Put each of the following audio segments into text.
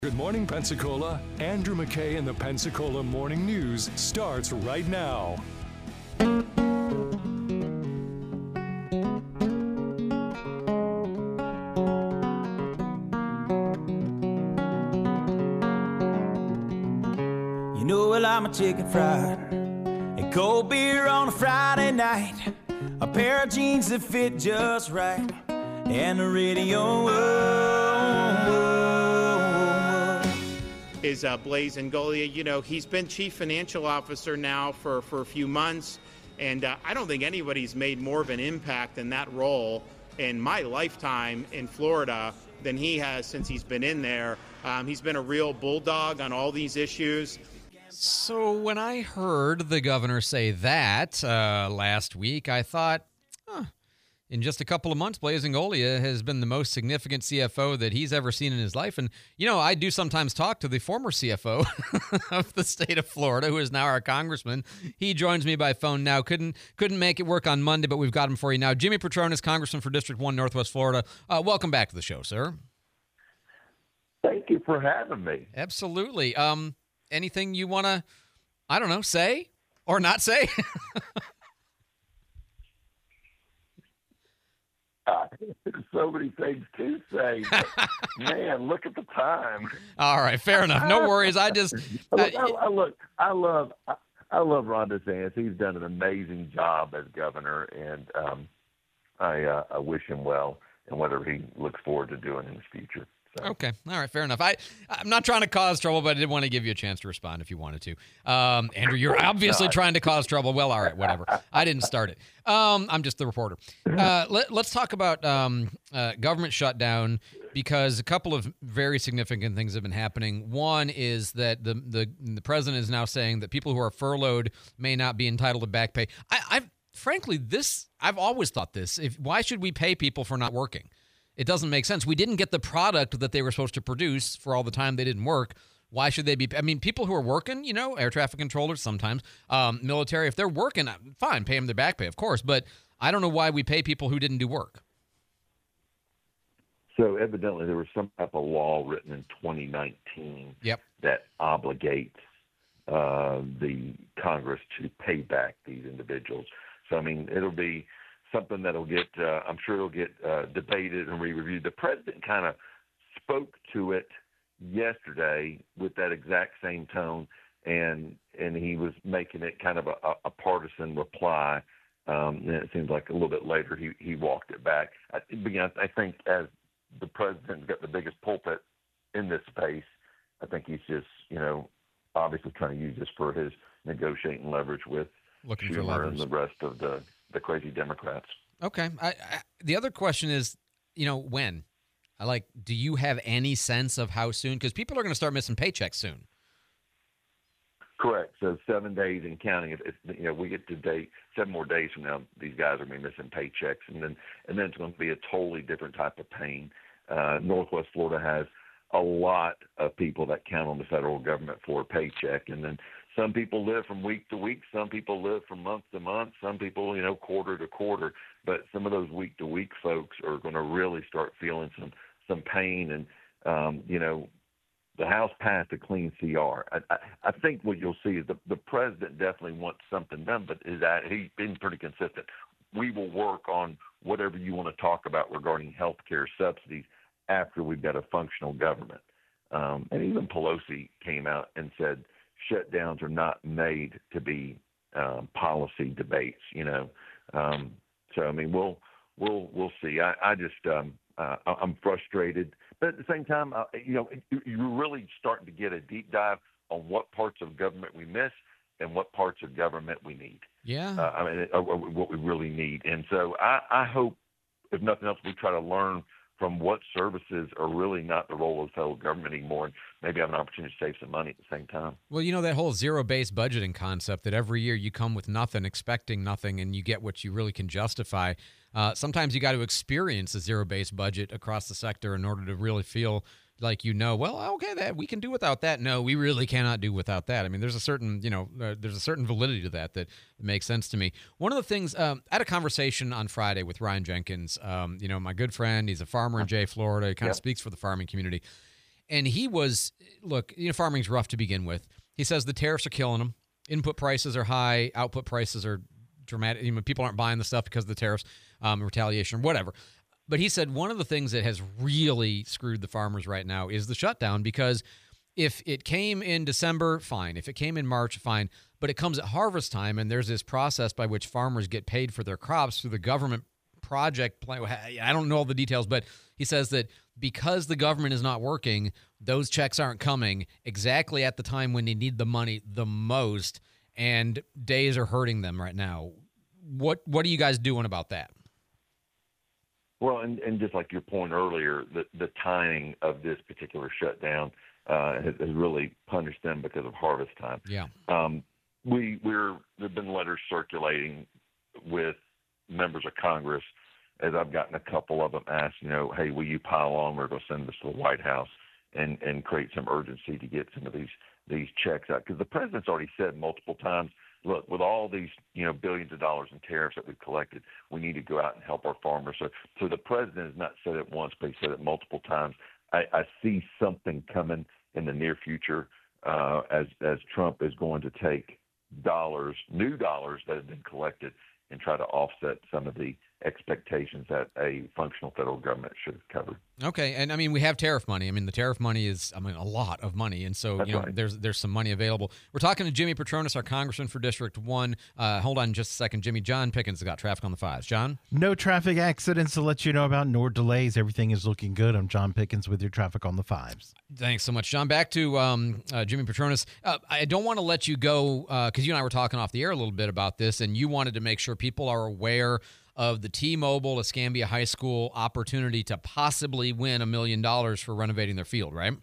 Good morning, Pensacola. Andrew McKay and the Pensacola Morning News starts right now. You know, well, I'm a chicken fried and cold beer on a Friday night, a pair of jeans that fit just right, and the radio. Is Blaise Ingoglia. You know, he's been chief financial officer now for a few months, and I don't think anybody's made more of an impact in that role in my lifetime in Florida than he has since he's been in there. He's been a real bulldog on all these issues. So when I heard the governor say that last week, I thought, in just a couple of months, Blaise Ingoglia has been the most significant CFO that he's ever seen in his life. And, you know, I do sometimes talk to the former CFO of the state of Florida, who is now our congressman. He joins me by phone now. Couldn't make it work on Monday, but we've got him for you now. Jimmy Patronis, Congressman for District 1, Northwest Florida. Welcome back to the show, sir. Thank you for having me. Absolutely. Anything you want to, I don't know, say or not say? So many things to say. But, man, look at the time. All right, fair enough. No worries. I just I love Ron DeSantis. He's done an amazing job as governor, and I wish him well in whatever he looks forward to doing in the future. So. Okay. All right. Fair enough. I'm not trying to cause trouble, but I did want to give you a chance to respond if you wanted to. Andrew, you're obviously trying to cause trouble. Well, all right, whatever. I didn't start it. I'm just the reporter. Let's talk about government shutdown, because a couple of very significant things have been happening. One is that the president is now saying that people who are furloughed may not be entitled to back pay. Frankly, I've always thought this. Why should we pay people for not working? It doesn't make sense. We didn't get the product that they were supposed to produce for all the time they didn't work. Why should they be? I mean, people who are working, you know, air traffic controllers sometimes, military, if they're working, fine, pay them their back pay, of course. But I don't know why we pay people who didn't do work. So evidently there was some type of law written in 2019 that obligates the Congress to pay back these individuals. So, I mean, it'll be something that'll get, I'm sure it'll get debated and re-reviewed. The president kind of spoke to it yesterday with that exact same tone, and he was making it kind of a partisan reply. And it seems like a little bit later he walked it back. I think as the president's got the biggest pulpit in this space, I think he's just, you know, obviously trying to use this for his negotiating leverage with Schumer and the rest of the crazy Democrats. Okay. The other question is, you know, when? Do you have any sense of how soon? Because people are going to start missing paychecks soon. Correct. So 7 days and counting. If you know, we get to 7 more days from now, these guys are going to be missing paychecks, and then it's going to be a totally different type of pain. Northwest Florida has a lot of people that count on the federal government for a paycheck, and then some people live from week to week. Some people live from month to month. Some people, you know, quarter to quarter. But some of those week to week folks are going to really start feeling some pain. And, you know, the House passed a clean CR. I think what you'll see is the president definitely wants something done, but he's been pretty consistent. We will work on whatever you want to talk about regarding health care subsidies after we've got a functional government. And even Pelosi came out and said, shutdowns are not made to be policy debates, you know. So I mean, we'll see. I just I'm frustrated, but at the same time, you know, you're really starting to get a deep dive on what parts of government we miss and what parts of government we need. Yeah. What we really need. And so I hope, if nothing else, we try to learn from what services are really not the role of the federal government anymore, and maybe have an opportunity to save some money at the same time. Well, you know, that whole zero-based budgeting concept that every year you come with nothing, expecting nothing, and you get what you really can justify. Sometimes you got to experience a zero-based budget across the sector in order to really feel like, you know, well, okay, that we can do without that. No, we really cannot do without that. I mean, there's a certain, you know, there's a certain validity to that makes sense to me. One of the things, I had a conversation on Friday with Ryan Jenkins, you know, my good friend. He's a farmer in Jay, Florida. He kind of speaks for the farming community. And he was, look, farming's rough to begin with. He says the tariffs are killing them. Input prices are high. Output prices are dramatic. People aren't buying the stuff because of the tariffs, retaliation, or whatever. But he said one of the things that has really screwed the farmers right now is the shutdown, because if it came in December, fine. If it came in March, fine. But it comes at harvest time, and there's this process by which farmers get paid for their crops through the government project plan. I don't know all the details, but he says that because the government is not working, those checks aren't coming exactly at the time when they need the money the most, and days are hurting them right now. What are you guys doing about that? Well, and just like your point earlier, the timing of this particular shutdown has really punished them because of harvest time. Yeah. There've been letters circulating with members of Congress, as I've gotten a couple of them asked, hey, will you pile on? We're going to send this to the White House and create some urgency to get some of these checks out. Because the president's already said multiple times, look, with all these, billions of dollars in tariffs that we've collected, we need to go out and help our farmers. So the president has not said it once, but he said it multiple times. I see something coming in the near future as Trump is going to take new dollars that have been collected and try to offset some of the expectations that a functional federal government should have covered. Okay, and we have tariff money. The tariff money is, a lot of money, and so right. there's some money available. We're talking to Jimmy Patronis, our congressman for District 1. Hold on just a second, Jimmy. John Pickens has got traffic on the 5s. John? No traffic accidents to let you know about, nor delays. Everything is looking good. I'm John Pickens with your traffic on the 5s. Thanks so much, John. Back to Jimmy Patronis. I don't want to let you go because you and I were talking off the air a little bit about this, and you wanted to make sure people are aware of the T-Mobile Escambia High School opportunity to possibly win $1 million for renovating their field, right?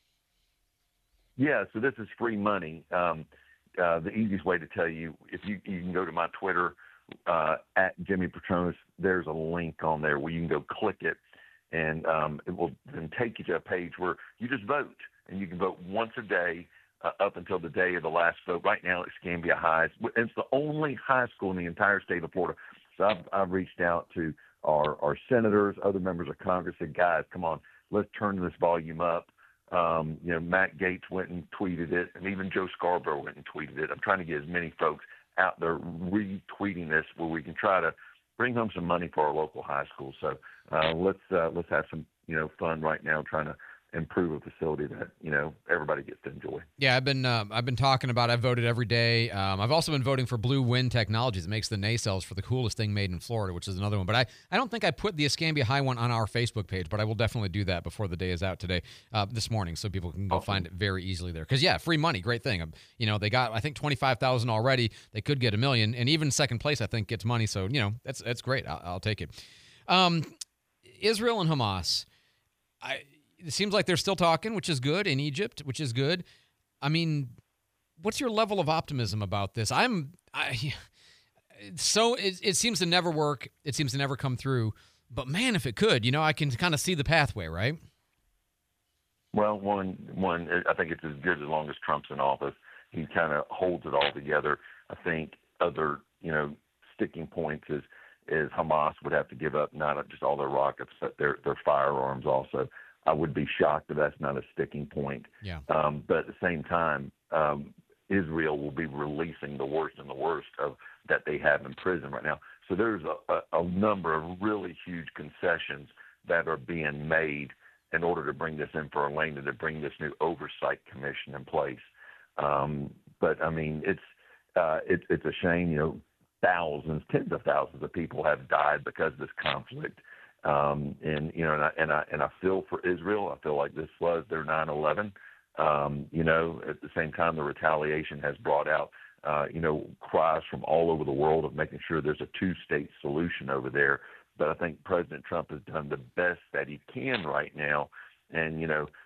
Yeah, so this is free money. The easiest way to tell you, if you can go to my Twitter, at Jimmy Patronis, there's a link on there where you can go click it, and it will then take you to a page where you just vote, and you can vote once a day up until the day of the last vote. Right now, Escambia High. It's the only high school in the entire state of Florida. So I've reached out to our senators, other members of Congress, said, guys, come on, let's turn this volume up. Matt Gaetz went and tweeted it, and even Joe Scarborough went and tweeted it. I'm trying to get as many folks out there retweeting this where we can try to bring home some money for our local high school. So let's have some fun right now trying to improve a facility that everybody gets to enjoy. Yeah, I've been talking about. I've voted every day. I've also been voting for Blue Wind Technologies. It makes the nacelles for the coolest thing made in Florida, which is another one. But I don't think I put the Escambia High one on our Facebook page, but I will definitely do that before the day is out today, this morning, so people can go find it very easily there. Because free money, great thing. They got I think 25,000 already. They could get $1 million, and even second place I think gets money. So that's great. I'll take it. Israel and Hamas. It seems like they're still talking, which is good, in Egypt, which is good. What's your level of optimism about this? It seems to never work. It seems to never come through. But, man, if it could, I can kind of see the pathway, right? Well, one, I think it's as good as long as Trump's in office. He kind of holds it all together. I think other, sticking points is Hamas would have to give up not just all their rockets, but their firearms also. I would be shocked if that's not a sticking point. Yeah. But at the same time, Israel will be releasing the worst and the worst of that they have in prison right now. So there's a number of really huge concessions that are being made in order to bring this in for Elena, to bring this new oversight commission in place. But it's a shame. Thousands, tens of thousands of people have died because of this conflict. And I feel for Israel. I feel like this was their 9/11. At the same time, the retaliation has brought out, cries from all over the world of making sure there's a two-state solution over there. But I think President Trump has done the best that he can right now. And,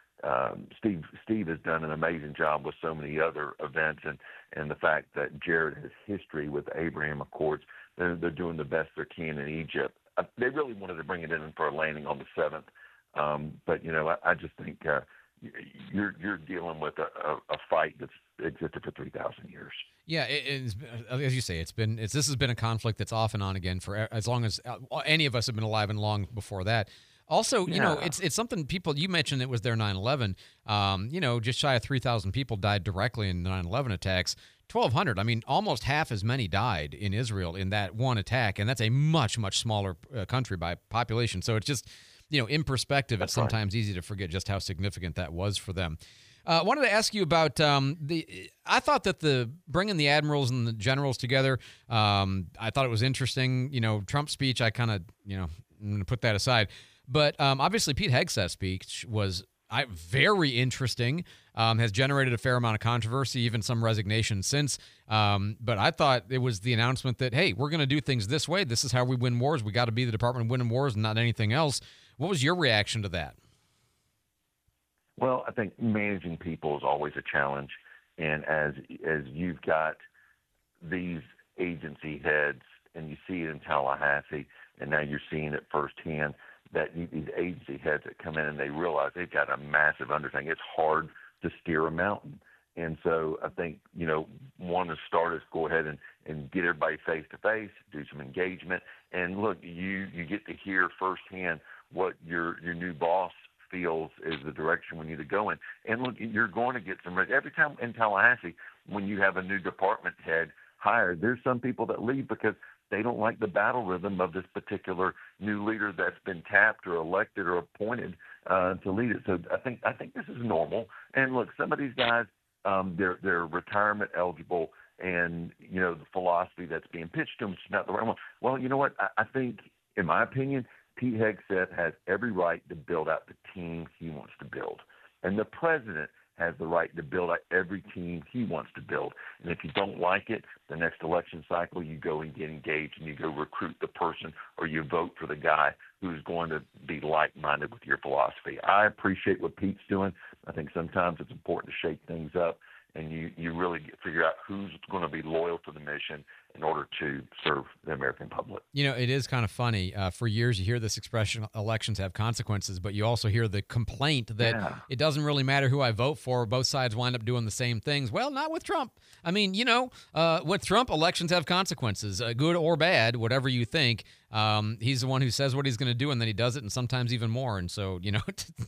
Steve has done an amazing job with so many other events, and the fact that Jared has history with the Abraham Accords. They're doing the best they can in Egypt. They really wanted to bring it in for a landing on the 7th. But, I just think you're dealing with a fight that's existed for 3,000 years. Yeah, as you say, this has been a conflict that's off and on again for as long as any of us have been alive and long before that. Also, you know, Yeah. it's something people, you mentioned it was their 9/11. You know, just shy of 3,000 people died directly in the 9/11 attacks. 1,200. I mean, almost half as many died in Israel in that one attack, and that's a much, much smaller country by population. So it's just, you know, in perspective, it's sometimes easy to forget just how significant that was for them. I wanted to ask you about I thought that the bringing the admirals and the generals together, I thought it was interesting. You know, Trump's speech, I kind of, you know, I'm going to put that aside. But obviously, Pete Hegseth's speech was very interesting, has generated a fair amount of controversy, even some resignation since. But I thought it was the announcement that, hey, we're going to do things this way. This is how we win wars. We got to be the Department of Winning Wars and not anything else. What was your reaction to that? Well, I think managing people is always a challenge. And as you've got these agency heads, and you see it in Tallahassee, and now you're seeing it firsthand, that these agency heads that come in and they realize they've got a massive undertaking. It's hard to steer a mountain. And so I think, you know, one to start is go ahead and get everybody face to face, do some engagement. And look, you get to hear firsthand what your new boss feels is the direction we need to go in. And look, you're going to get some, every time in Tallahassee, when you have a new department head hired, there's some people that leave because they don't like the battle rhythm of this particular new leader that's been tapped or elected or appointed to lead it. So I think this is normal. And look, some of these guys, they're retirement eligible, and you know the philosophy that's being pitched to them is not the right one. Well, you know what? I think, in my opinion, Pete Hegseth has every right to build out the team he wants to build, and the president has the right to build out every team he wants to build. And if you don't like it, the next election cycle, you go and get engaged and you go recruit the person, or you vote for the guy who's going to be like-minded with your philosophy. I appreciate what Pete's doing. I think sometimes it's important to shake things up, and you really figure out who's going to be loyal to the mission in order to serve the American public. You know, it is kind of funny. For years, you hear this expression, elections have consequences, but you also hear the complaint that it doesn't really matter who I vote for. Both sides wind up doing the same things. Well, not with Trump. I mean, you know, with Trump, elections have consequences, good or bad, whatever you think. He's the one who says what he's going to do, and then he does it, and sometimes even more. And so, you know,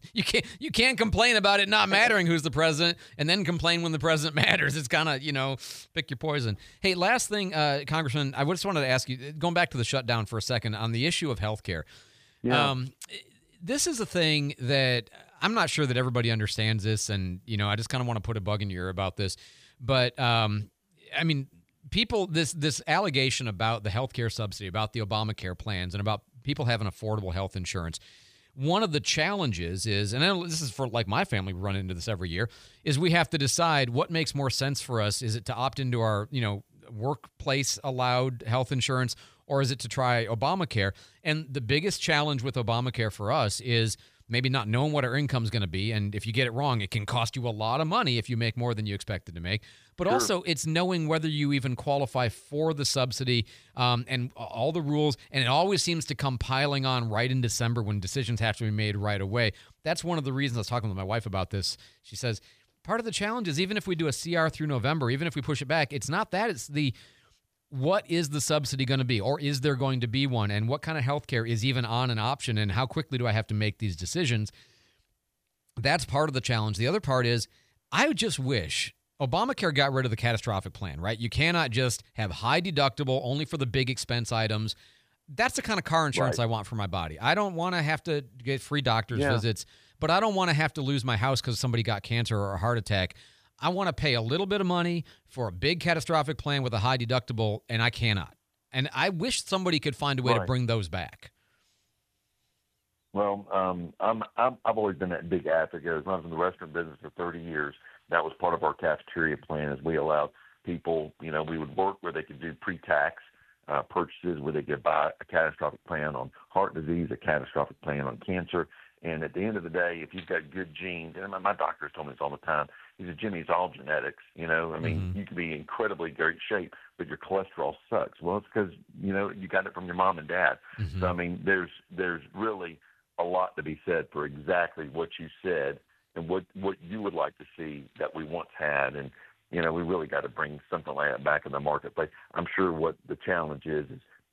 you can't complain about it not mattering who's the president, and then complain when the president matters. It's kind of, you know, pick your poison. Hey, last thing, Congressman, I just wanted to ask you, going back to the shutdown for a second, on the issue of health care. Yeah. This is a thing that I'm not sure that everybody understands this, and, you know, I just kind of want to put a bug in your ear about this. But, I mean, people, this allegation about the health care subsidy, about the Obamacare plans, and about people having affordable health insurance, one of the challenges is, and this is for like my family, we run into this every year, is we have to decide what makes more sense for us. Is it to opt into our, you know, workplace allowed health insurance, or is it to try Obamacare? And the biggest challenge with Obamacare for us is maybe not knowing what our income is going to be. And if you get it wrong, it can cost you a lot of money if you make more than you expected to make. But also it's knowing whether you even qualify for the subsidy, and all the rules. And it always seems to come piling on right in December when decisions have to be made right away. That's one of the reasons I was talking with my wife about this. She says, part of the challenge is even if we do a CR through November, even if we push it back, it's not that, it's the what is the subsidy going to be, or is there going to be one, and what kind of health care is even on an option, and how quickly do I have to make these decisions? That's part of the challenge. The other part is I just wish Obamacare got rid of the catastrophic plan, right? You cannot just have high deductible only for the big expense items. That's the kind of car insurance I want for my body. I don't want to have to get free doctor's visits, but I don't want to have to lose my house because somebody got cancer or a heart attack. I want to pay a little bit of money for a big catastrophic plan with a high deductible, and I cannot. And I wish somebody could find a way to bring those back. Well, I've always been that big advocate. As I was in the restaurant business for 30 years, that was part of our cafeteria plan, as we allowed people, you know, we would work where they could do pre-tax purchases, where they could buy a catastrophic plan on heart disease, a catastrophic plan on cancer. And at the end of the day, if you've got good genes, and my doctor's told me this all the time, he said, Jimmy, it's all genetics. You know, I mean, you can be in incredibly great shape, but your cholesterol sucks. Well, it's because, you know, you got it from your mom and dad. So, I mean, there's really a lot to be said for exactly what you said and what you would like to see that we once had. And, you know, we really got to bring something like that back in the marketplace. I'm sure what the challenge is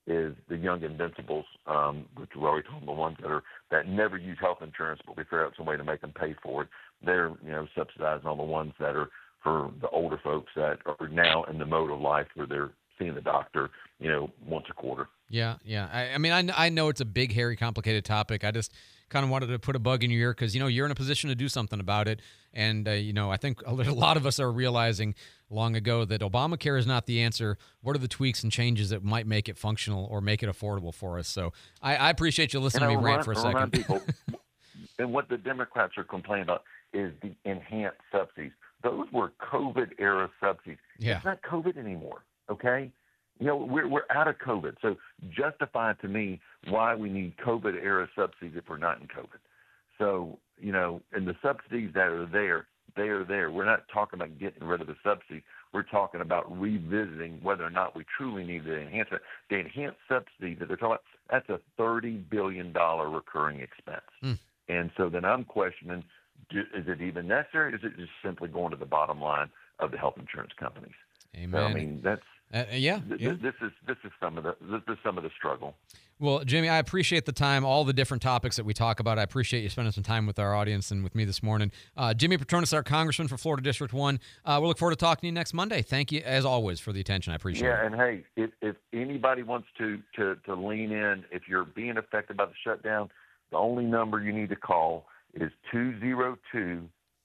is the young invincibles, which we already told them, the ones that never use health insurance, but we figure out some way to make them pay for it. They're subsidizing on the ones that are for the older folks that are now in the mode of life where they're seeing the doctor, once a quarter. Yeah. I mean, I know it's a big, hairy, complicated topic. I just kind of wanted to put a bug in your ear because, you're in a position to do something about it. And, I think a lot of us are realizing long ago that Obamacare is not the answer. What are the tweaks and changes that might make it functional or make it affordable for us? So I appreciate you listening to me rant for a second. People, and what the Democrats are complaining about is the enhanced subsidies. Those were COVID-era subsidies. Yeah. It's not COVID anymore, okay? We're out of COVID. So justify to me why we need COVID-era subsidies if we're not in COVID. So, and the subsidies that are there, they are there. We're not talking about getting rid of the subsidies. We're talking about revisiting whether or not we truly need the enhancement. The enhanced subsidies that they're talking about, that's a $30 billion recurring expense. And so then I'm questioning, is it even necessary? Is it just simply going to the bottom line of the health insurance companies? Amen. So, I mean, that's yeah. This is some of the struggle. Well, Jimmy, I appreciate the time, all the different topics that we talk about. I appreciate you spending some time with our audience and with me this morning. Jimmy Patronis, our congressman for Florida District 1. We'll look forward to talking to you next Monday. Thank you, as always, for the attention. I appreciate it. Yeah, and hey, if anybody wants to lean in, if you're being affected by the shutdown, the only number you need to call is 202-224-6542.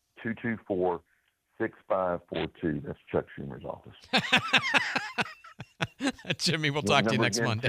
That's Chuck Schumer's office. Jimmy, we'll talk to you next Monday.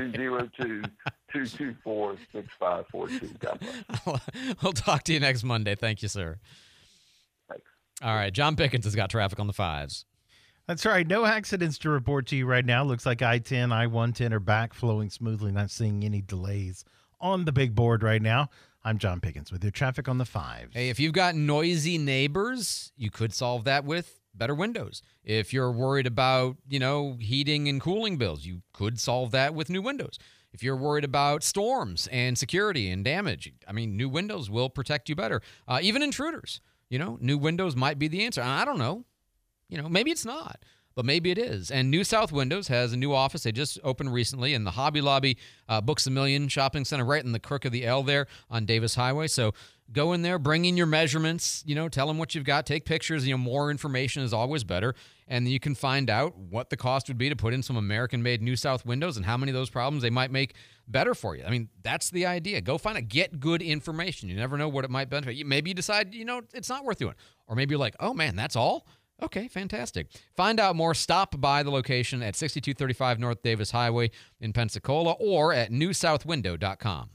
202-224-6542. God bless. We'll talk to you next Monday. Thank you, sir. Thanks. All right, John Pickens has got traffic on the 5s. That's right. No accidents to report to you right now. Looks like I-10, I-110 are back flowing smoothly. Not seeing any delays on the big board right now. I'm John Pickens with your traffic on the 5s. Hey, if you've got noisy neighbors, you could solve that with better windows. If you're worried about, heating and cooling bills, you could solve that with new windows. If you're worried about storms and security and damage, new windows will protect you better. Even intruders, new windows might be the answer. And I don't know. Maybe it's not, but maybe it is. And New South Windows has a new office. They just opened recently in the Hobby Lobby Books A Million shopping center right in the crook of the L there on Davis Highway. So go in there, bring in your measurements, tell them what you've got, take pictures. More information is always better. And then you can find out what the cost would be to put in some American-made New South windows and how many of those problems they might make better for you. That's the idea. Go find it. Get good information. You never know what it might benefit. Maybe you decide, it's not worth doing. Or maybe you're like, oh, man, that's all? Okay, fantastic. Find out more. Stop by the location at 6235 North Davis Highway in Pensacola or at newsouthwindow.com.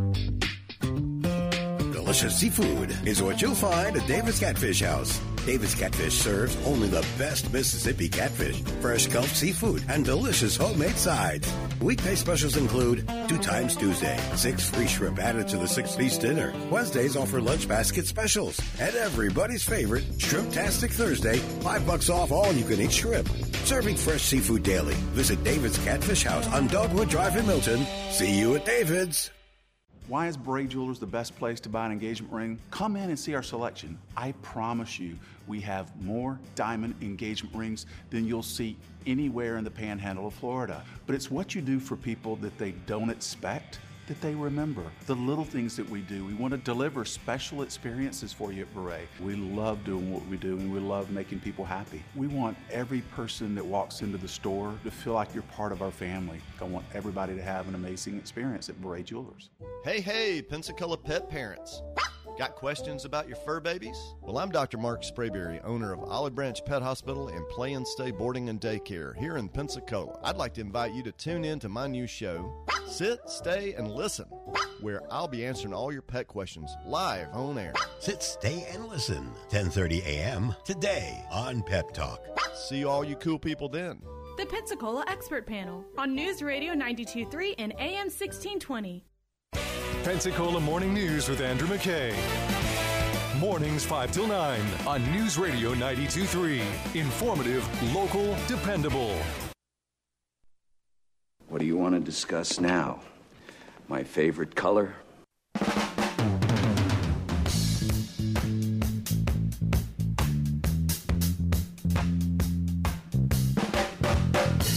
Delicious seafood is what you'll find at Davis Catfish House. Davis Catfish serves only the best Mississippi catfish, fresh culled seafood, and delicious homemade sides. Weekday specials include 2 times Tuesday, 6 free shrimp added to the 6-piece dinner. Wednesdays offer lunch basket specials. And everybody's favorite, Shrimp-tastic Thursday, $5 off all you-can-eat shrimp. Serving fresh seafood daily. Visit David's Catfish House on Dogwood Drive in Milton. See you at David's. Why is Bray Jewelers the best place to buy an engagement ring? Come in and see our selection. I promise you, we have more diamond engagement rings than you'll see anywhere in the panhandle of Florida. But it's what you do for people that they don't expect that they remember. The little things that we do. We want to deliver special experiences for you at Beret. We love doing what we do, and we love making people happy. We want every person that walks into the store to feel like you're part of our family. I want everybody to have an amazing experience at Beret Jewelers. Hey, Pensacola pet parents. Got questions about your fur babies? Well, I'm Dr. Mark Sprayberry, owner of Olive Branch Pet Hospital and Play and Stay Boarding and Daycare here in Pensacola. I'd like to invite you to tune in to my new show, Sit, Stay, and Listen, where I'll be answering all your pet questions live on air. Sit, Stay, and Listen, 10:30 a.m. today on Pep Talk. See all you cool people then. The Pensacola Expert Panel on News Radio 92.3 and AM 1620. Pensacola Morning News with Andrew McKay. Mornings 5 till 9 on News Radio 92.3. Informative, local, dependable. What do you want to discuss now? My favorite color?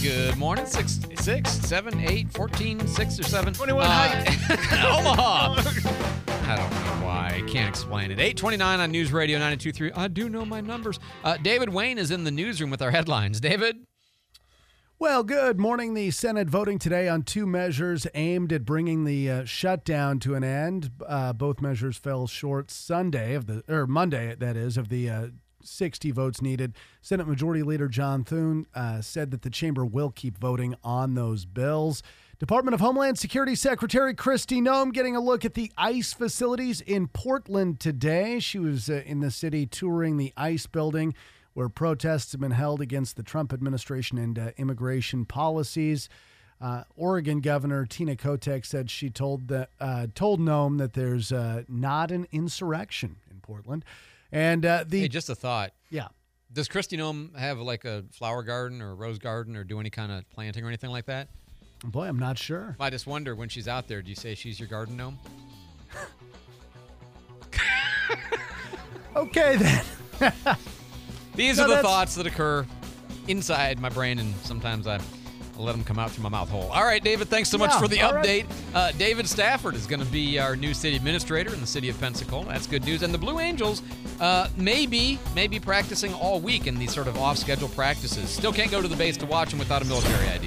Good morning. 6, 7, 8, 14, 6 or 7. 21 height. Omaha. I don't know why. I can't explain it. 8:29 on News Radio 92.3. I do know my numbers. David Wayne is in the newsroom with our headlines. David? Well, good morning. The Senate voting today on two measures aimed at bringing the shutdown to an end. Both measures fell short Monday, that is, of the 60 votes needed. Senate Majority Leader John Thune said that the chamber will keep voting on those bills. Department of Homeland Security Secretary Kristi Noem getting a look at the ICE facilities in Portland today. She was in the city touring the ICE building where protests have been held against the Trump administration and immigration policies. Oregon Governor Tina Kotek said she told Noem that there's not an insurrection in Portland. And hey, just a thought. Yeah. Does Kristi Noem have like a flower garden or a rose garden or do any kind of planting or anything like that? Boy, I'm not sure. I just wonder when she's out there, do you say she's your garden gnome? Okay, then. These are the thoughts that occur inside my brain, and sometimes I let them come out through my mouth hole. All right, David, thanks so much for the update. Right. David Stafford is going to be our new city administrator in the city of Pensacola. That's good news. And the Blue Angels may be practicing all week in these sort of off-schedule practices. Still can't go to the base to watch them without a military ID.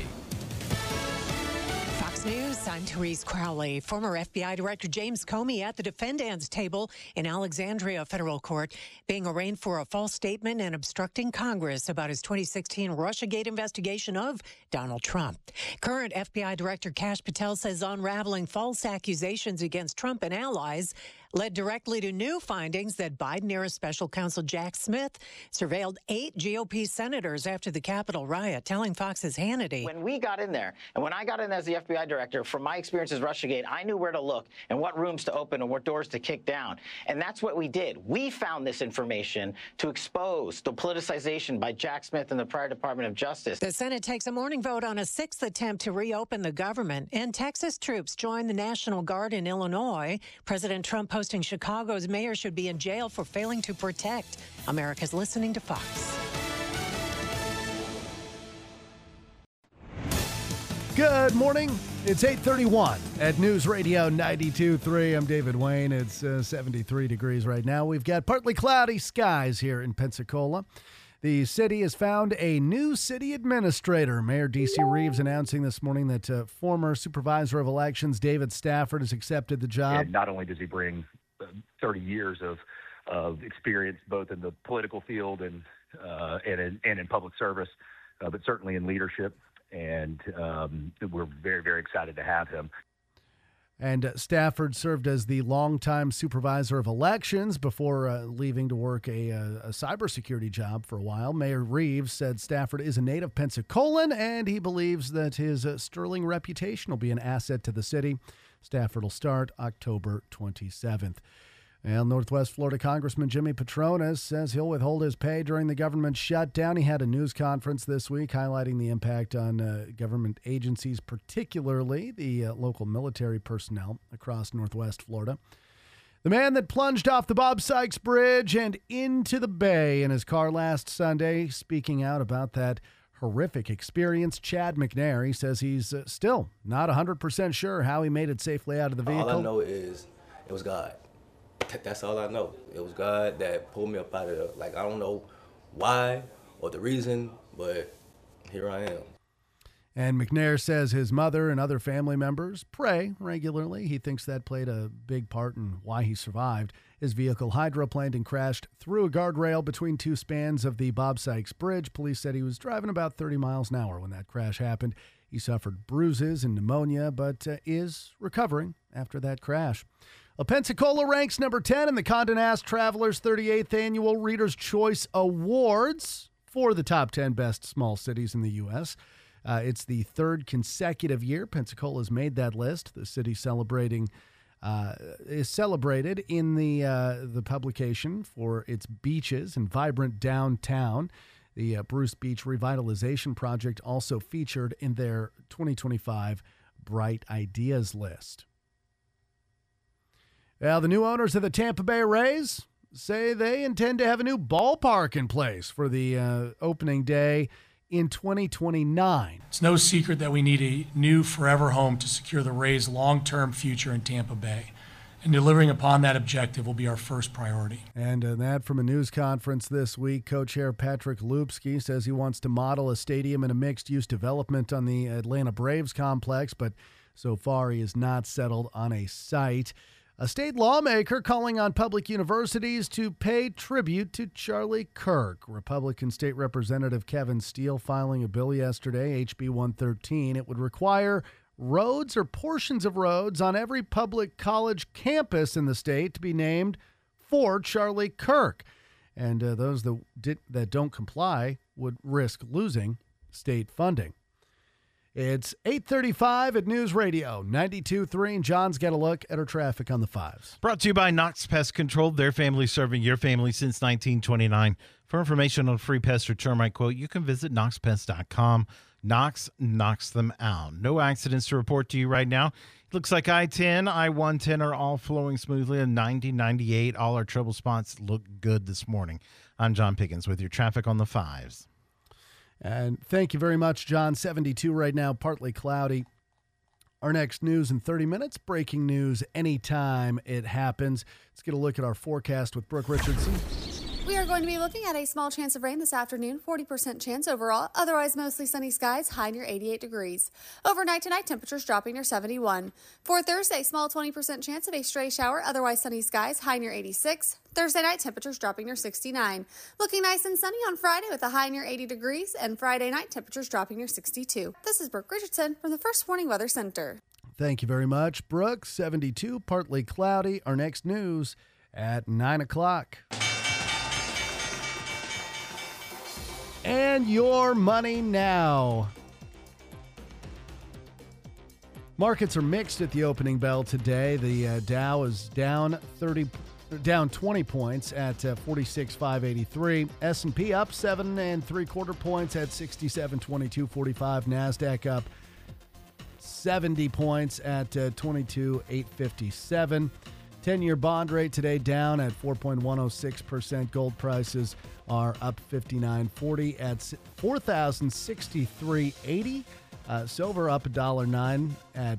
News. I'm Therese Crowley. Former FBI Director James Comey at the defendant's table in Alexandria Federal Court, being arraigned for a false statement and obstructing Congress about his 2016 Russiagate investigation of Donald Trump. Current FBI Director Kash Patel says unraveling false accusations against Trump and allies led directly to new findings that Biden-era special counsel Jack Smith surveilled 8 GOP senators after the Capitol riot, telling Fox's Hannity. When we got in there, and when I got in as the FBI director, from my experience as Russiagate, I knew where to look and what rooms to open and what doors to kick down. And that's what we did. We found this information to expose the politicization by Jack Smith and the prior Department of Justice. The Senate takes a morning vote on a 6th attempt to reopen the government, and Texas troops join the National Guard in Illinois. President Trump posting Chicago's mayor should be in jail for failing to protect. America's listening to Fox. Good morning. It's 8:31 at News Radio 92.3. I'm David Wayne. It's 73 degrees right now. We've got partly cloudy skies here in Pensacola. The city has found a new city administrator. Mayor D.C. Reeves announcing this morning that former supervisor of elections David Stafford has accepted the job. And not only does he bring 30 years of experience both in the political field and in public service, but certainly in leadership. And we're very, very excited to have him. And Stafford served as the longtime supervisor of elections before leaving to work a cybersecurity job for a while. Mayor Reeves said Stafford is a native Pensacola'n, and he believes that his sterling reputation will be an asset to the city. Stafford will start October 27th. And Northwest Florida Congressman Jimmy Patronis says he'll withhold his pay during the government shutdown. He had a news conference this week highlighting the impact on government agencies, particularly the local military personnel across Northwest Florida. The man that plunged off the Bob Sykes Bridge and into the bay in his car last Sunday, speaking out about that horrific experience, Chad McNair. He says he's still not 100% sure how he made it safely out of the vehicle. All I know is it was God. That's all I know. It was God that pulled me up out of there. Like, I don't know why or the reason, but here I am. And McNair says his mother and other family members pray regularly. He thinks that played a big part in why he survived. His vehicle hydroplaned and crashed through a guardrail between two spans of the Bob Sykes Bridge. Police said he was driving about 30 miles an hour when that crash happened. He suffered bruises and pneumonia, but is recovering after that crash. Pensacola ranks number 10 in the Condé Nast Travelers 38th Annual Reader's Choice Awards for the top 10 best small cities in the U.S. It's the third consecutive year Pensacola's made that list. The city is celebrated in the publication for its beaches and vibrant downtown. The Bruce Beach Revitalization Project also featured in their 2025 Bright Ideas list. Well, the new owners of the Tampa Bay Rays say they intend to have a new ballpark in place for the opening day in 2029. It's no secret that we need a new forever home to secure the Rays' long-term future in Tampa Bay. And delivering upon that objective will be our first priority. And that from a news conference this week, co-chair Patrick Lupski says he wants to model a stadium in a mixed-use development on the Atlanta Braves complex, but so far he has not settled on a site. A state lawmaker calling on public universities to pay tribute to Charlie Kirk. Republican State Representative Kevin Steele filing a bill yesterday, HB 113. It would require roads or portions of roads on every public college campus in the state to be named for Charlie Kirk. And those that don't comply would risk losing state funding. It's 8:35 at News Radio 92.3, and John's got a look at our traffic on the fives. Brought to you by Knox Pest Control, their family serving your family since 1929. For information on free pest or termite quote, you can visit knoxpest.com. Knox knocks them out. No accidents to report to you right now. It looks like I-10, I-110 are all flowing smoothly, and 90, 98. All our trouble spots look good this morning. I'm John Pickens with your traffic on the fives. And thank you very much, John. 72 right now, partly cloudy. Our next news in 30 minutes, breaking news anytime it happens. Let's get a look at our forecast with Brooke Richardson. We are going to be looking at a small chance of rain this afternoon, 40% chance overall. Otherwise, mostly sunny skies, high near 88 degrees. Overnight tonight, temperatures dropping near 71. For Thursday, small 20% chance of a stray shower. Otherwise, sunny skies, high near 86. Thursday night, temperatures dropping near 69. Looking nice and sunny on Friday with a high near 80 degrees. And Friday night, temperatures dropping near 62. This is Brooke Richardson from the First Warning Weather Center. Thank you very much, Brooke. 72, partly cloudy. Our next news at 9 o'clock. And your money now. Markets are mixed at the opening bell today. The Dow is down 20 points at 46,583. S&P up 7 3/4 points at 67,2245. NASDAQ up 70 points at 22,857. 10-year bond rate today down at 4.106%. Gold prices are up 59.40 at 4,063.80. Silver up $1.09 at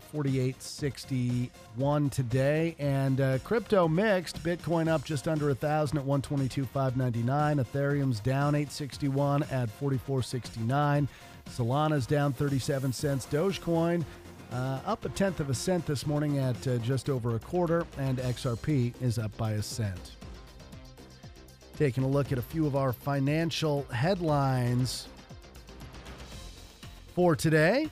48.61 today. And crypto mixed. Bitcoin up just under 1,000 at 122,599. Ethereum's down 861 at 44.69. Solana's down 37 cents. Dogecoin up 1/10 of a cent this morning at just over a quarter, and XRP is up by a cent. Taking a look at a few of our financial headlines for today.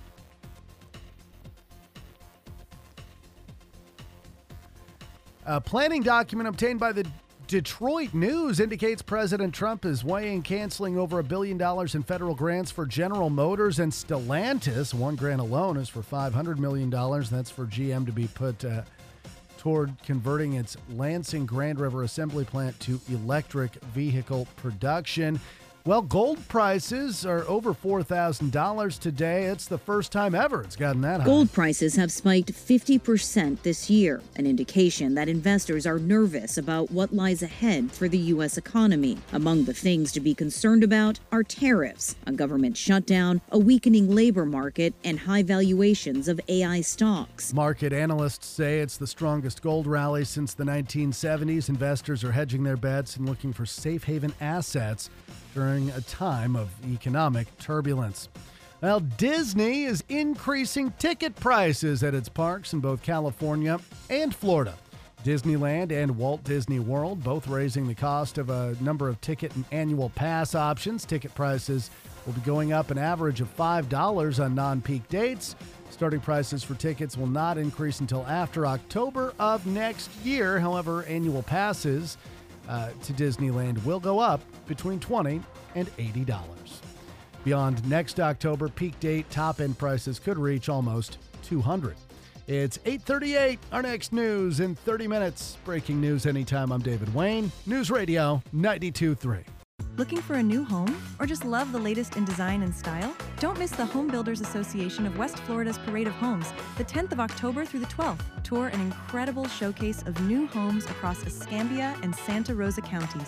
A planning document obtained by the Detroit News indicates President Trump is weighing canceling over $1 billion in federal grants for General Motors and Stellantis. One grant alone is for $500 million. That's for GM to be put toward converting its Lansing Grand River assembly plant to electric vehicle production. Well, gold prices are over $4,000 today. It's the first time ever it's gotten that high. Gold prices have spiked 50% this year, an indication that investors are nervous about what lies ahead for the U.S. economy. Among the things to be concerned about are tariffs, a government shutdown, a weakening labor market, and high valuations of AI stocks. Market analysts say it's the strongest gold rally since the 1970s. Investors are hedging their bets and looking for safe haven assets during a time of economic turbulence. Well, Disney is increasing ticket prices at its parks in both California and Florida. Disneyland and Walt Disney World both raising the cost of a number of ticket and annual pass options. Ticket prices will be going up an average of $5 on non-peak dates. Starting prices for tickets will not increase until after October of next year. However, annual passes to Disneyland will go up between $20 and $80. Beyond next October, peak date top-end prices could reach almost $200. It's 8:38. Our next news in 30 minutes. Breaking news anytime. I'm David Wayne. News Radio 92.3. Looking for a new home or just love the latest in design and style? Don't miss the Home Builders Association of West Florida's Parade of Homes, the 10th of October through the 12th. Tour an incredible showcase of new homes across Escambia and Santa Rosa counties.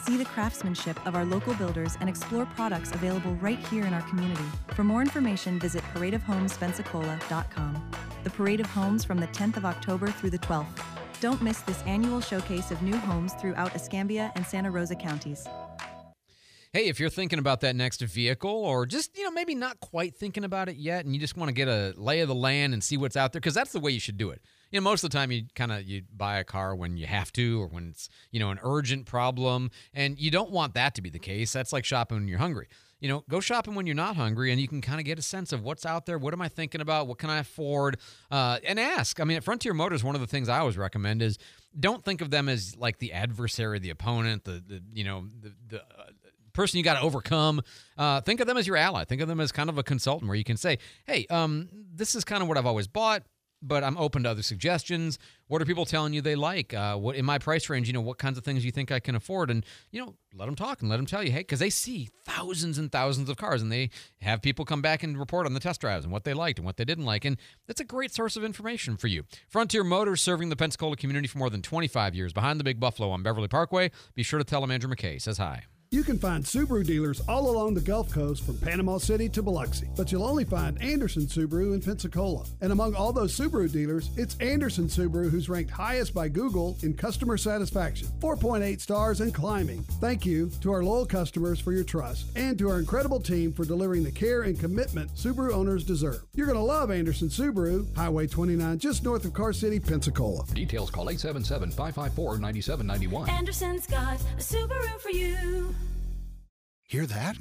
See the craftsmanship of our local builders and explore products available right here in our community. For more information, visit paradeofhomespensacola.com. The Parade of Homes from the 10th of October through the 12th. Don't miss this annual showcase of new homes throughout Escambia and Santa Rosa counties. Hey, if you're thinking about that next vehicle or just, maybe not quite thinking about it yet and you just want to get a lay of the land and see what's out there, because that's the way you should do it. Most of the time you buy a car when you have to or when it's, an urgent problem, and you don't want that to be the case. That's like shopping when you're hungry. Go shopping when you're not hungry, and you can kind of get a sense of what's out there. What am I thinking about? What can I afford? And ask. At Frontier Motors, one of the things I always recommend is don't think of them as like the adversary, the opponent, the person you got to overcome. Think of them as your ally. Think of them as kind of a consultant where you can say, hey, this is kind of what I've always bought, but I'm open to other suggestions. What are people telling you they like? What in my price range, what kinds of things you think I can afford? And, let them talk and let them tell you, hey, because they see thousands and thousands of cars, and they have people come back and report on the test drives and what they liked and what they didn't like. And that's a great source of information for you. Frontier Motors, serving the Pensacola community for more than 25 years, behind the Big Buffalo on Beverly Parkway. Be sure to tell them Andrew McKay says hi. You can find Subaru dealers all along the Gulf Coast from Panama City to Biloxi, but you'll only find Anderson Subaru in Pensacola. And among all those Subaru dealers, it's Anderson Subaru who's ranked highest by Google in customer satisfaction, 4.8 stars and climbing. Thank you to our loyal customers for your trust and to our incredible team for delivering the care and commitment Subaru owners deserve. You're going to love Anderson Subaru, Highway 29, just north of Car City, Pensacola. Details, call 877-554-9791. Anderson's got a Subaru for you. Hear that?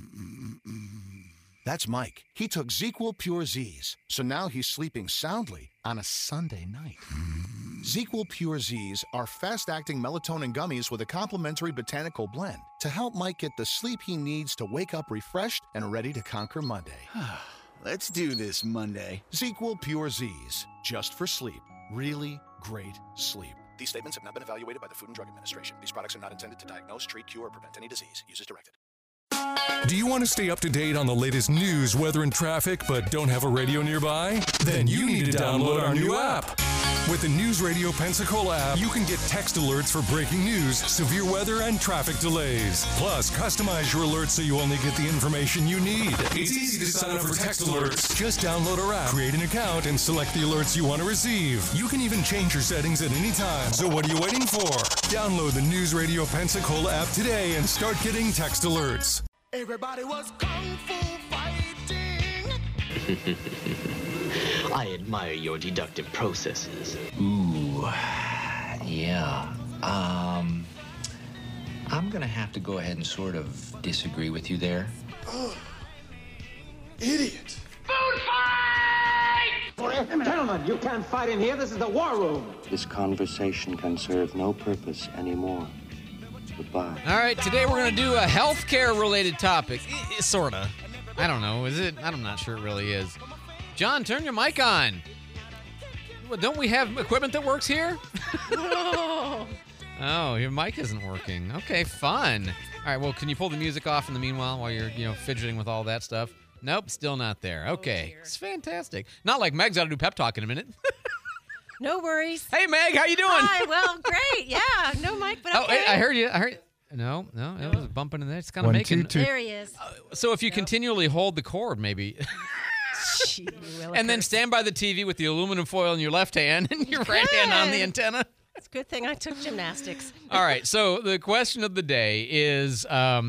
That's Mike. He took ZzzQuil Pure Z's, so now he's sleeping soundly on a Sunday night. ZzzQuil Pure Z's are fast-acting melatonin gummies with a complementary botanical blend to help Mike get the sleep he needs to wake up refreshed and ready to conquer Monday. Let's do this Monday. ZzzQuil Pure Z's, just for sleep. Really great sleep. These statements have not been evaluated by the Food and Drug Administration. These products are not intended to diagnose, treat, cure, or prevent any disease. Use as directed. Do you want to stay up to date on the latest news, weather, and traffic, but don't have a radio nearby? Then you need to download our new app. With the News Radio Pensacola app, you can get text alerts for breaking news, severe weather, and traffic delays. Plus, customize your alerts so you only get the information you need. It's easy to sign up for text alerts. Just download our app, create an account, and select the alerts you want to receive. You can even change your settings at any time. So what are you waiting for? Download the News Radio Pensacola app today and start getting text alerts. Everybody was kung fu fighting. I admire your deductive processes. Ooh, yeah. I'm gonna have to go ahead and sort of disagree with you there. Oh, idiot. Food fight! Gentlemen, you can't fight in here. This is the war room. This conversation can serve no purpose anymore. Goodbye. All right, today we're going to do a healthcare-related topic. Sort of. I don't know. Is it? I'm not sure it really is. John, turn your mic on. Well, don't we have equipment that works here? Oh, your mic isn't working. Okay, fun. All right, well, can you pull the music off in the meanwhile while you're, fidgeting with all that stuff? Nope, still not there. Okay, it's fantastic. Not like Meg's got to do pep talk in a minute. No worries. Hey, Meg, how you doing? Hi, well, great. Yeah, no mic, but okay. I heard you. No, it was bumping in there. It's kind of making. 2, 2. There he is. So if you continually hold the cord, maybe. And then stand by the TV with the aluminum foil in your left hand and your right hand on the antenna. It's a good thing I took gymnastics. All right, so the question of the day is, how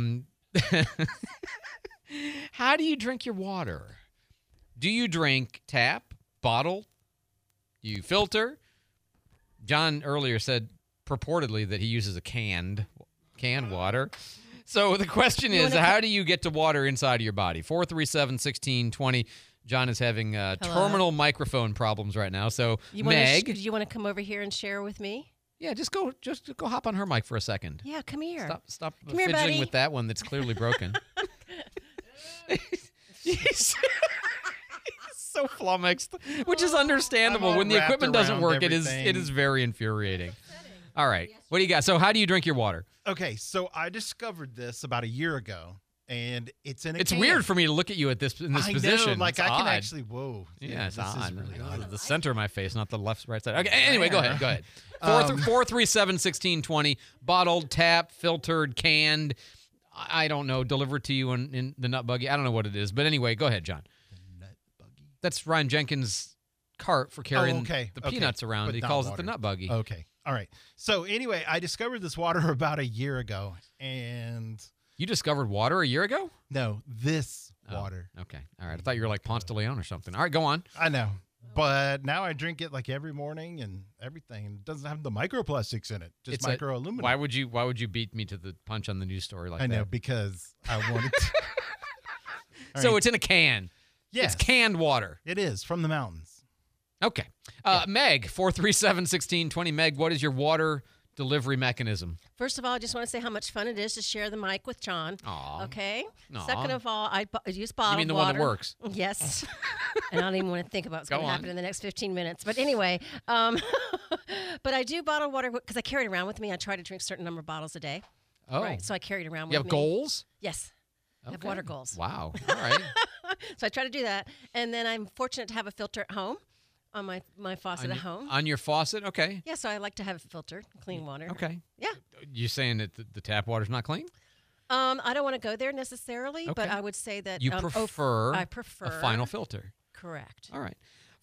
do you drink your water? Do you drink tap, bottle? Do you filter? John earlier said purportedly that he uses a canned water. So the question is, how do you get to water inside of your body? 437-1620. John is having terminal microphone problems right now. So Meg, do you want to come over here and share with me? Yeah, just go hop on her mic for a second. Yeah, come here. Stop come here, fidgeting buddy. with that one that's clearly broken. He's so flummoxed, which is understandable. When the equipment doesn't work, it is very infuriating. All right, what do you got? So how do you drink your water? Okay, so I discovered this about a year ago, and it's in a It's can. weird for me to look at you in this I position. know, like It's I can odd. actually. Whoa. Yeah, it's this is odd. really odd. The center of my face, not the left, right side. Okay. Anyway, go ahead. Go ahead. 437-1620. Bottled, tap, filtered, canned. I don't know. Delivered to you in the nut buggy. I don't know what it is, but anyway, go ahead, John. The nut buggy. That's Ryan Jenkins' cart for carrying okay. the Okay. peanuts around. But He not calls it water. the nut buggy. Okay. All right. So anyway, I discovered this water about a year ago, and You discovered water a year ago? no, this Oh, water. Okay. All right. I thought you were like Ponce de Leon or something. All right, go on. I know, but now I drink it like every morning and everything. And it doesn't have the microplastics in it, just It's micro aluminum. Why would you beat me to the punch on the news story like I that? know because I wanted to. All So right. it's in a can. Yes. It's canned water. It is from the mountains. Okay. Meg, 437-1620. Meg, what is your water delivery mechanism? First of all, I just want to say how much fun it is to share the mic with John. Aw. Okay. Aw. Second of all, I use bottled water. You mean the one that works? Yes. And I don't even want to think about what's Go going to on. happen in the next 15 minutes. But anyway, but I do bottled water because I carry it around with me. I try to drink a certain number of bottles a day. Oh. Right. So I carry it around You with have me. goals? Yes. I have Okay. water goals. Wow. All right. So I try to do that. And then I'm fortunate to have a filter at home on my faucet at home. On your faucet? Okay. Yeah, so I like to have filtered, clean water. Okay. Yeah. You saying that the tap water's not clean? I don't want to go there necessarily, but Okay. I would say that You I prefer prefer a final filter. Correct. All right.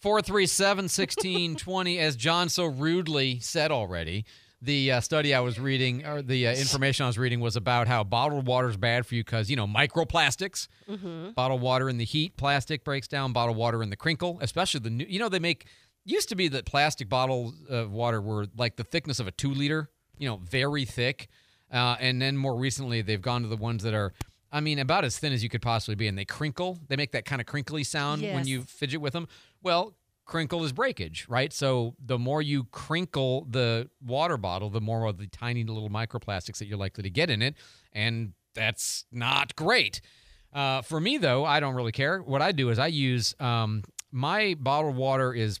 437-1620, as John so rudely said already, the study I was reading, or the information I was reading, was about how bottled water is bad for you because, microplastics. Mm-hmm. Bottled water in the heat, plastic breaks down. Bottled water in the crinkle, especially the new, they make, used to be that plastic bottles of water were like the thickness of a 2-liter, very thick. And then more recently, they've gone to the ones that are, about as thin as you could possibly be, and they crinkle. They make that kind of crinkly sound when Yes. you fidget with them. Well, crinkle is breakage, right? So the more you crinkle the water bottle, the more of the tiny little microplastics that you're likely to get in it, and that's not great. For me, though, I don't really care. What I do is I use my bottled water is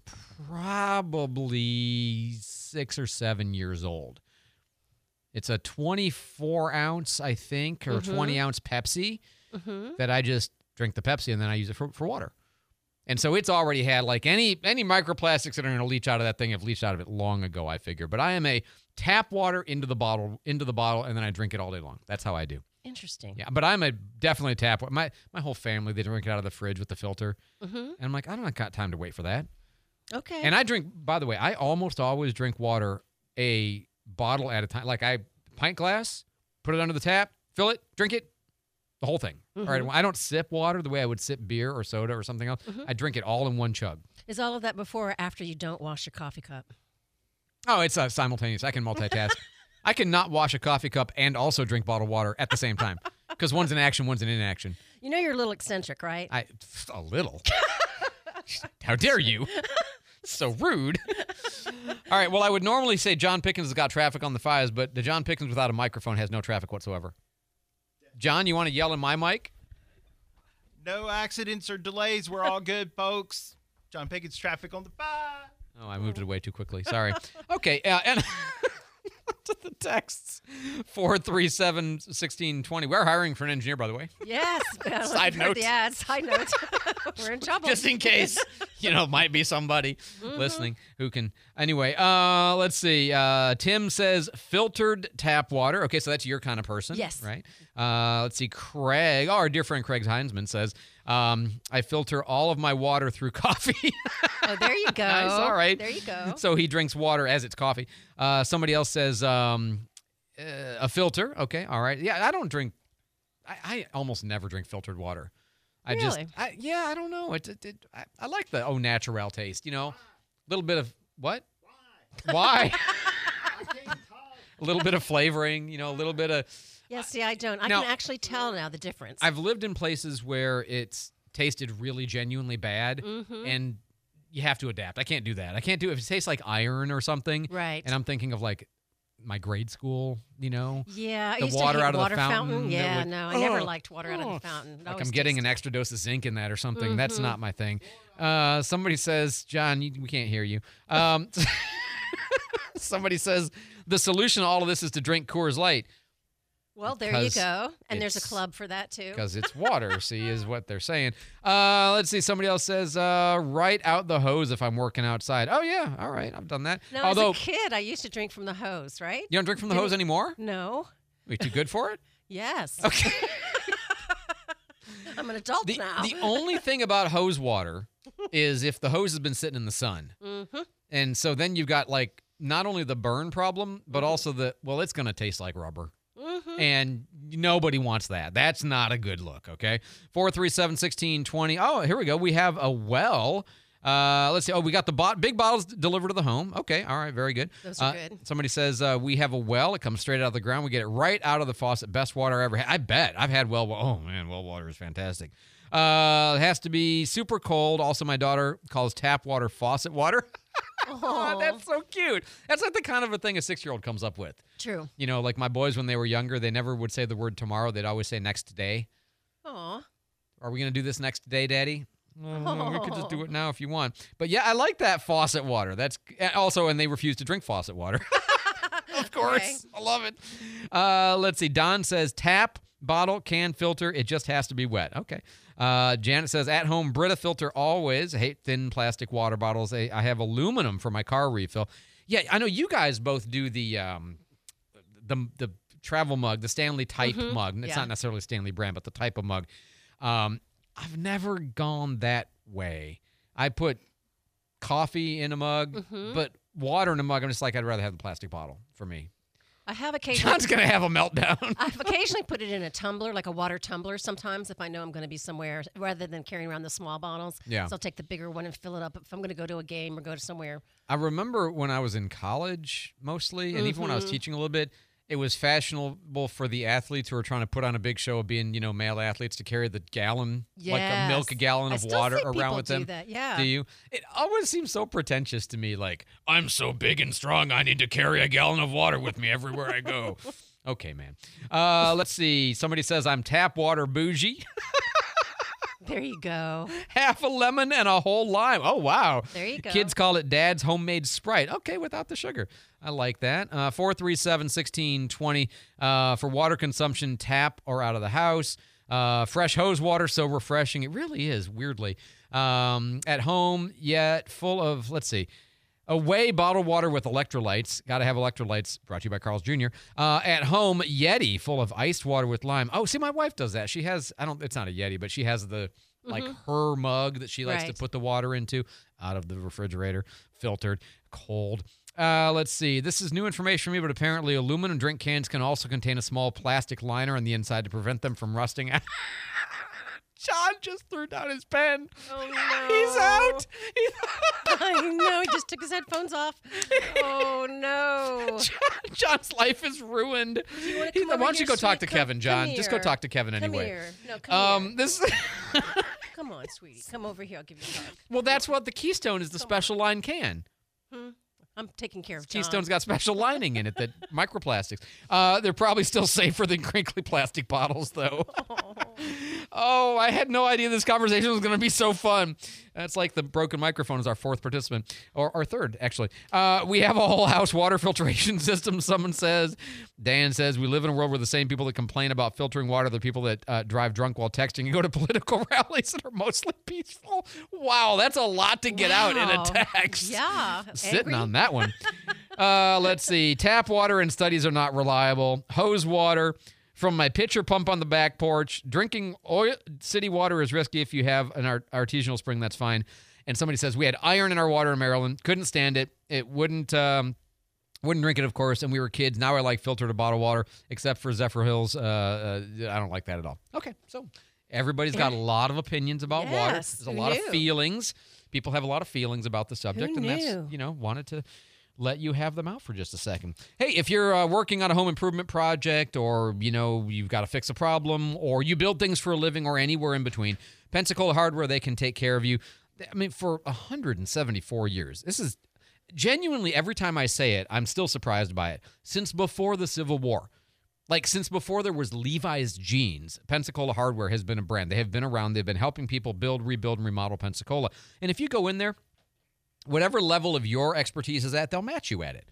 probably 6 or 7 years old. It's a 24-ounce, I think, or 20-ounce Pepsi that I just drink the Pepsi, and then I use it for water. And so it's already had, like, any microplastics that are going to leach out of that thing have leached out of it long ago, I figure. But I am a tap water into the bottle, and then I drink it all day long. That's how I do. Interesting. Yeah, but I'm definitely a tap water. My whole family, they drink it out of the fridge with the filter. And I'm like, I don't got time to wait for that. Okay. And I drink, by the way, I almost always drink water a bottle at a time. Like pint glass, put it under the tap, fill it, drink it, the whole thing. All right. I don't sip water the way I would sip beer or soda or something else. I drink it all in one chug. Is all of that before or after you don't wash your coffee cup? Oh, it's simultaneous. I can multitask. I can not wash a coffee cup and also drink bottled water at the same time because one's in action, one's in inaction. You know you're a little eccentric, right? A little. How dare you? So rude. All right. Well, I would normally say John Pickens has got traffic on the fives, but the John Pickens without a microphone has no traffic whatsoever. John, you want to yell in my mic? No accidents or delays. We're all good, folks. John Pickens, traffic on the 5. Oh, I moved it away too quickly. Sorry. Okay. And to the texts 437-1620. We're hiring for an engineer, by the way. Yes. Side note. The ads. Side note. We're in trouble. Just in case, might be somebody listening who can. Anyway, let's see. Tim says filtered tap water. Okay, so that's your kind of person. Yes. Right? Let's see. Craig, our dear friend Craig Heinzman says, I filter all of my water through coffee. Oh, there you go. Nice. All right. There you go. So he drinks water as it's coffee. Somebody else says a filter. Okay. All right. Yeah, I don't drink. I almost never drink filtered water. Really? I don't know. I like the au naturel taste. A little bit of what? Why? A little bit of flavoring. A little bit of. Yeah, see, I don't. I Now- can actually tell now the difference. I've lived in places where it's tasted really genuinely bad, and you have to adapt. I can't do that. I can't do if it tastes like iron or something. Right. And I'm thinking of like my grade school, Yeah, I the used water to hate out of water the fountain. that Yeah, would- no, I never liked water out of the fountain. It Like always I'm getting tasted- an extra dose of zinc in that or something. That's not my thing. Somebody says, John, we can't hear you. Somebody says the solution to all of this is to drink Coors Light. Well, there you go. And there's a club for that, too. Because it's water, see, is what they're saying. Let's see. Somebody else says, right out the hose if I'm working outside. Oh, yeah. All right. I've done that. Now, as a kid, I used to drink from the hose, right? You don't drink from the hose anymore? No. Are you too good for it? Yes. Okay. I'm an adult now. The only thing about hose water is if the hose has been sitting in the sun. Mm-hmm. And so then you've got, like, not only the burn problem, but also it's going to taste like rubber. Mm-hmm. And nobody wants that. That's not a good look, okay? 437-1620. Oh, here we go. We have a well. Let's see. Oh, we got the big bottles delivered to the home. Okay, all right, very good. Those are good. Somebody says we have a well. It comes straight out of the ground. We get it right out of the faucet. Best water I ever had. I bet. I've had well. Oh, man, well water is fantastic. It has to be super cold. Also, my daughter calls tap water faucet water. Oh, that's so cute. That's like the kind of a thing a 6-year-old comes up with. True. You know, like my boys when they were younger, they never would say the word tomorrow. They'd always say next day. Aw. Are we going to do this next day, Daddy? Oh, we could just do it now if you want. But yeah, I like that faucet water. That's also, and they refuse to drink faucet water. Of course. Okay. I love it. Let's see. Don says tap, bottle, can, filter. It just has to be wet. Okay. Janet says, at home, Brita filter always. I hate thin plastic water bottles. I have aluminum for my car refill. Yeah, I know you guys both do the travel mug, the Stanley type mug. It's not necessarily Stanley brand, but the type of mug. I've never gone that way. I put coffee in a mug, but water in a mug, I'm just like, I'd rather have the plastic bottle for me. I have occasionally. John's going to have a meltdown. I've occasionally put it in a tumbler, like a water tumbler sometimes if I know I'm going to be somewhere, rather than carrying around the small bottles. Yeah. So I'll take the bigger one and fill it up if I'm going to go to a game or go to somewhere. I remember when I was in college mostly, and even when I was teaching a little bit, it was fashionable for the athletes who were trying to put on a big show of being, male athletes to carry the gallon, like a gallon of water around with them. Do that, yeah. Do you? It always seems so pretentious to me, like, I'm so big and strong, I need to carry a gallon of water with me everywhere I go. Okay, man. Let's see. Somebody says I'm tap water bougie. There you go. Half a lemon and a whole lime. Oh, wow. There you go. Kids call it Dad's homemade Sprite. Okay, without the sugar. I like that. 437-1620 for water consumption, tap or out of the house. Fresh hose water, so refreshing. It really is, weirdly. At home, yet full of, let's see, away bottled water with electrolytes. Got to have electrolytes. Brought to you by Carl's Jr. At home, Yeti full of iced water with lime. Oh, see, my wife does that. She has, it's not a Yeti, but she has the, like her mug that she likes to put the water into out of the refrigerator, filtered, cold. Let's see. This is new information for me, but apparently aluminum drink cans can also contain a small plastic liner on the inside to prevent them from rusting out. John just threw down his pen. Oh, no. He's out. I know. He just took his headphones off. Oh, no. John's life is ruined. Why don't you go talk to Kevin, John? Just go talk to Kevin anyway. Come here. No, come here. Come on, sweetie. Come over here. I'll give you a hug. Well, that's what the Keystone is, the special line can. I'm taking care of John. Keystone's got special lining in it, that microplastics. They're probably still safer than crinkly plastic bottles, though. Oh, I had no idea this conversation was going to be so fun. That's like the broken microphone is our fourth participant, or our third, actually. We have a whole house water filtration system, someone says. Dan says, we live in a world where the same people that complain about filtering water are the people that drive drunk while texting and go to political rallies that are mostly peaceful. Wow, that's a lot to get out in a text. Yeah. Sitting on that one. Let's see. Tap water and studies are not reliable. Hose water from my pitcher pump on the back porch. Drinking city water is risky. If you have an artisanal spring, that's fine. And somebody says, we had iron in our water in Maryland. Couldn't stand it. It wouldn't drink it, of course. And we were kids. Now I like filtered or bottled water, except for Zephyr Hills. I don't like that at all. Okay, so everybody's got a lot of opinions about water. There's a lot of feelings. People have a lot of feelings about the subject. Who and knew? that's, wanted to let you have them out for just a second. Hey, if you're working on a home improvement project, or, you've got to fix a problem, or you build things for a living, or anywhere in between, Pensacola Hardware, they can take care of you. I mean, for 174 years. This is genuinely, every time I say it, I'm still surprised by it. Since before the Civil War. Like, since before there was Levi's jeans, Pensacola Hardware has been a brand. They have been around. They've been helping people build, rebuild, and remodel Pensacola. And if you go in there, whatever level of your expertise is at, they'll match you at it.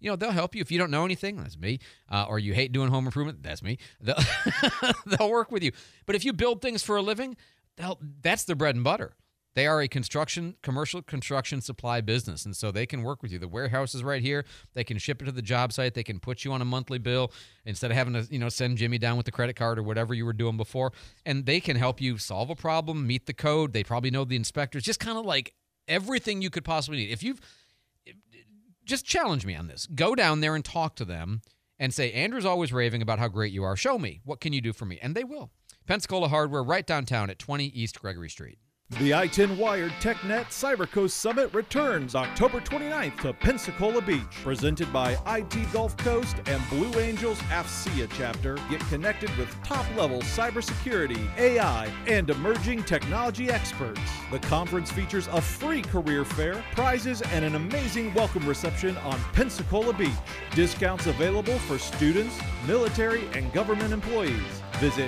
they'll help you. If you don't know anything, that's me. Or you hate doing home improvement, that's me. They'll work with you. But if you build things for a living, that's their bread and butter. They are a commercial construction supply business, and so they can work with you. The warehouse is right here. They can ship it to the job site. They can put you on a monthly bill instead of having to, send Jimmy down with the credit card or whatever you were doing before. And they can help you solve a problem, meet the code. They probably know the inspectors, just kind of like everything you could possibly need. If you've just challenge me on this, go down there and talk to them and say, Andrew's always raving about how great you are. Show me. What can you do for me? And they will. Pensacola Hardware, right downtown at 20 East Gregory Street. The I-10 Wired TechNet CyberCoast Summit returns October 29th to Pensacola Beach. Presented by IT Gulf Coast and Blue Angels AFCEA chapter. Get connected with top-level cybersecurity, AI, and emerging technology experts. The conference features a free career fair, prizes, and an amazing welcome reception on Pensacola Beach. Discounts available for students, military, and government employees. Visit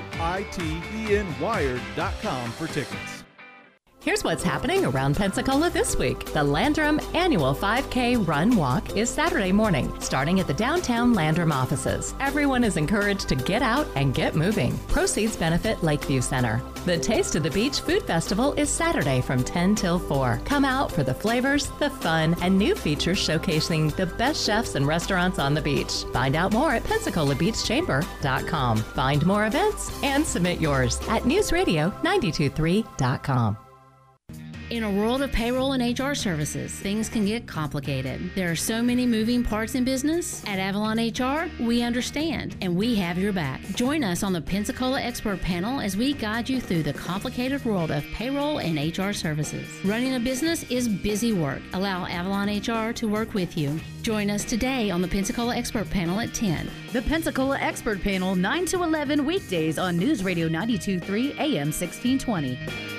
itenwired.com for tickets. Here's what's happening around Pensacola this week. The Landrum Annual 5K Run Walk is Saturday morning, starting at the downtown Landrum offices. Everyone is encouraged to get out and get moving. Proceeds benefit Lakeview Center. The Taste of the Beach Food Festival is Saturday from 10 till 4. Come out for the flavors, the fun, and new features showcasing the best chefs and restaurants on the beach. Find out more at PensacolaBeachChamber.com. Find more events and submit yours at NewsRadio923.com. In a world of payroll and HR services, things can get complicated. There are so many moving parts in business. At Avalon HR, we understand, and we have your back. Join us on the Pensacola Expert Panel as we guide you through the complicated world of payroll and HR services. Running a business is busy work. Allow Avalon HR to work with you. Join us today on the Pensacola Expert Panel at 10. The Pensacola Expert Panel, 9 to 11 weekdays on News Radio 92.3 AM 1620.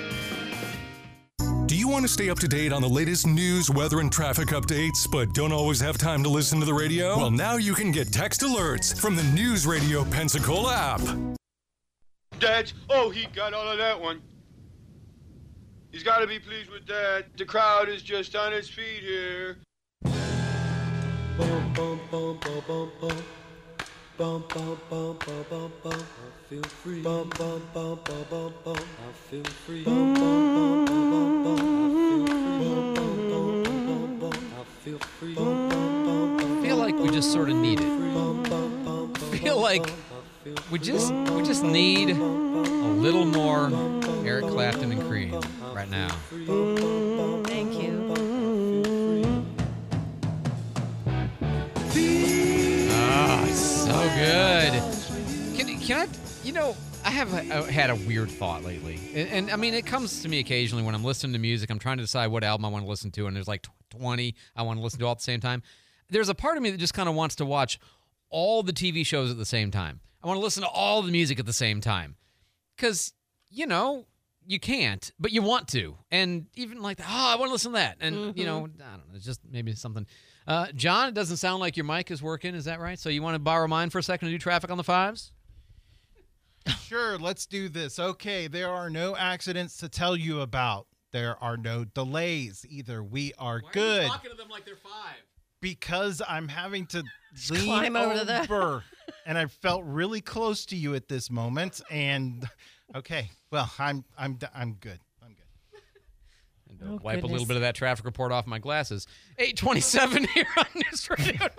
Do you want to stay up to date on the latest news, weather, and traffic updates, but don't always have time to listen to the radio? Well, now you can get text alerts from the News Radio Pensacola app. Dad, he got all of that one. He's got to be pleased with that. The crowd is just on its feet here. Bum, bum, bum, bum, bum, bum. Bum, bum, bum, bum, bum, bum. I feel free. Bum, bum, bum, bum, bum, bum. I feel free. Bum, bum, bum, bum, bum, bum. I feel free. Bum, bum, bum, bum, bum. I feel like we just sort of need it. I feel like we just need a little more Eric Clapton and Cream right now. Thank you. So good. Can I, I have had a weird thought lately. And I mean, it comes to me occasionally when I'm listening to music. I'm trying to decide what album I want to listen to, and there's like 20 I want to listen to all at the same time. There's a part of me that just kind of wants to watch all the TV shows at the same time. I want to listen to all the music at the same time. Because, you can't, but you want to. And even like, I want to listen to that. And, I don't know, it's just maybe something. John, it doesn't sound like your mic is working. Is that right? So you want to borrow mine for a second to do traffic on the fives? Sure, let's do this. Okay, there are no accidents to tell you about. There are no delays either. We are good. Why are you talking to them like they're 5? Because I'm having to lean climb over to and I felt really close to you at this moment. And okay, well, I'm good. And wipe a little bit of that traffic report off my glasses. 8:27 here on News Radio 92.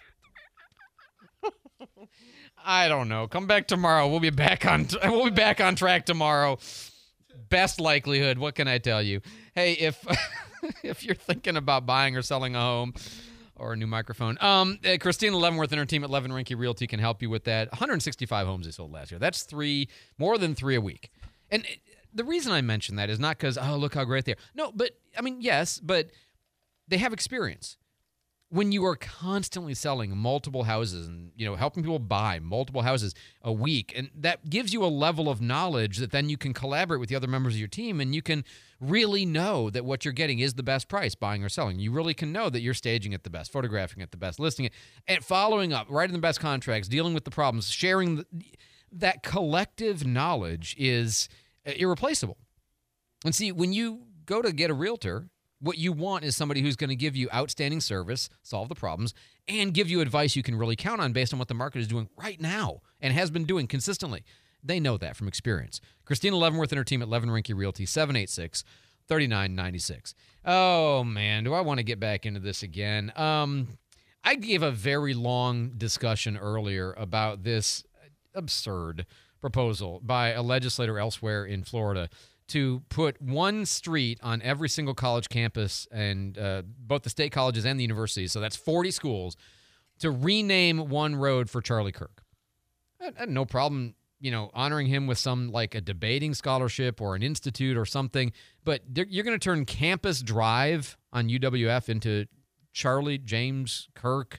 I don't know. Come back tomorrow. We'll be back on track tomorrow. Best likelihood. What can I tell you? Hey, if you're thinking about buying or selling a home or a new microphone, Christina Leavenworth and her team at Levin Rinke Realty can help you with that. 165 homes they sold last year. That's more than 3 a week. And the reason I mention that is not because, look how great they are. No, but, I mean, yes, but they have experience. When you are constantly selling multiple houses and, helping people buy multiple houses a week, and that gives you a level of knowledge that then you can collaborate with the other members of your team, and you can really know that what you're getting is the best price, buying or selling. You really can know that you're staging it the best, photographing it the best, listing it, and following up, writing the best contracts, dealing with the problems, sharing that collective knowledge is irreplaceable. And see, when you go to get a realtor, What you want is somebody who's going to give you outstanding service, solve the problems, and give you advice you can really count on based on what the market is doing right now and has been doing consistently. They know that from experience. Christina Leavenworth and her team at Levin Rinke Realty, 786-3996. Oh, man, do I want to get back into this again? I gave a very long discussion earlier about this absurd proposal by a legislator elsewhere in Florida to put one street on every single college campus and both the state colleges and the universities, so that's 40 schools, to rename one road for Charlie Kirk. I had no problem, honoring him with some like a debating scholarship or an institute or something, but you're going to turn Campus Drive on UWF into Charlie James Kirk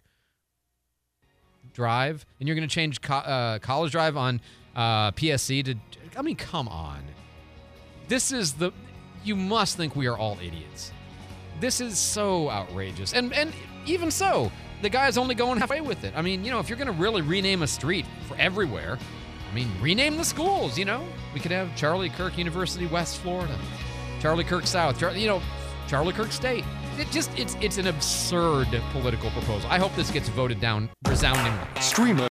Drive, and you're going to change College Drive on PSC to, come on. This is you must think we are all idiots. This is so outrageous. And even so, the guy's only going halfway with it. If you're going to really rename a street for everywhere, rename the schools, We could have Charlie Kirk University, West Florida, Charlie Kirk South, Charlie Kirk State. It's an absurd political proposal. I hope this gets voted down resoundingly. Stream